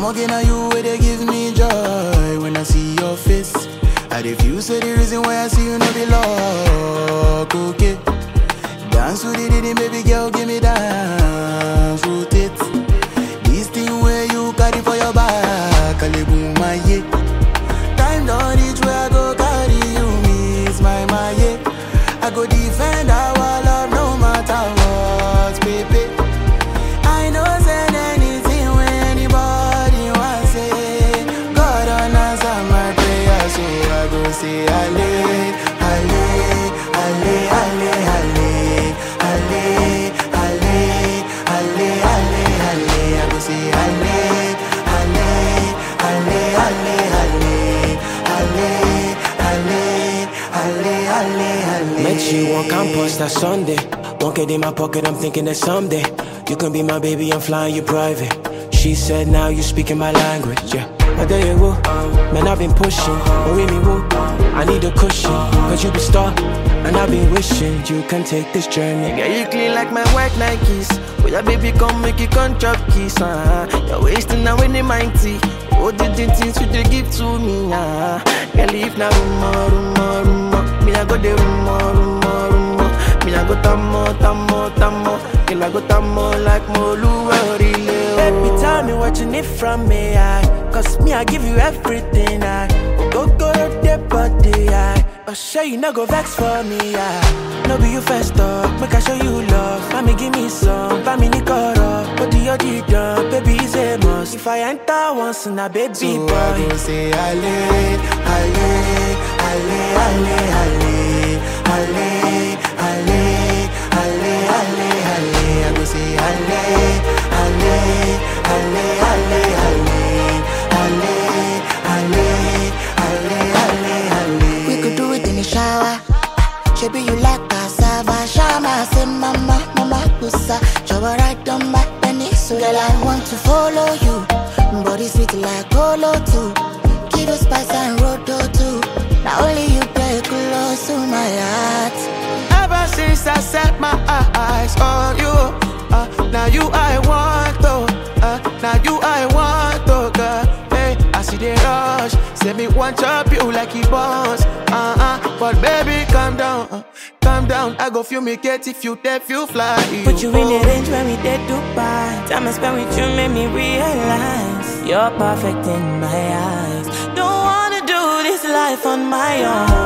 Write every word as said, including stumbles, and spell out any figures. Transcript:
again, are you where they give me joy when I see your face? I refuse to the reason why I see you no be luck, okay? Dance with the rhythm, baby girl, give me dance, rotate. This thing where you carry for your back, I live with my yeah. Time don't reach where I go carry you, miss my my yeah. I go defend our love no matter what, baby. I know send anything when anybody wants say. God on answer my prayer, so I go say ale, ale, ale, ale, ale, ale, ale, ale, ale, ale. I go say ale, ale, ale, ale, ale, ale, ale, ale, ale. Met you on campus that Sunday. Won't get in my pocket, I'm thinking that someday you can be my baby, I'm flying you private. She said now you speaking my language, yeah. But there you go, man, I've been pushing, worry me woo. I need a cushion, cause you be star, and I've been wishing you can take this journey. Yeah, you clean like my white Nikes. With your baby come make you come chop kiss, uh. You're wasting now when they mighty. Oh, the things you they give to me, ah. Uh. Girl, if na rumor, rumor, rumor, me I go the rumor, rumor, rumor. Me I go tamo, tamo, tamo. Girl, I go tamo like Molu, baby, tell me what you need from me, I. Cause me, I give you everything, I. Go, go, the body, I. Oh, sure you no go vex for me, I. No be you first up, make I show you love. Mommy, give me some, family Nicoro. But the other done, baby, is a must. If I enter once in a baby so boy, I go say ale, ale, ale, ale, ale, ale, ale, ale, ale, ale. I go say ale, ale, ale, ale, ale, ale, ale, ale, ale. We could do it in the shower. Maybe you like cassava, shama, say mama, mama, pussa. Shower right on my penny, so girl I want to follow you. Body sweet like Colo too. Give you spice and roto too. Now only you play close to my heart. Ever since I set my eyes on you, uh, now you I want to, uh, now you I want to, girl. Hey, I see the rush, say me want chop you like he boss, uh-uh. But baby, calm down, uh, calm down. I go fumigate if you deaf, you fly. put you in the range when we did Dubai. Time I spent with you made me realize you're perfect in my eyes. Don't wanna do this life on my own.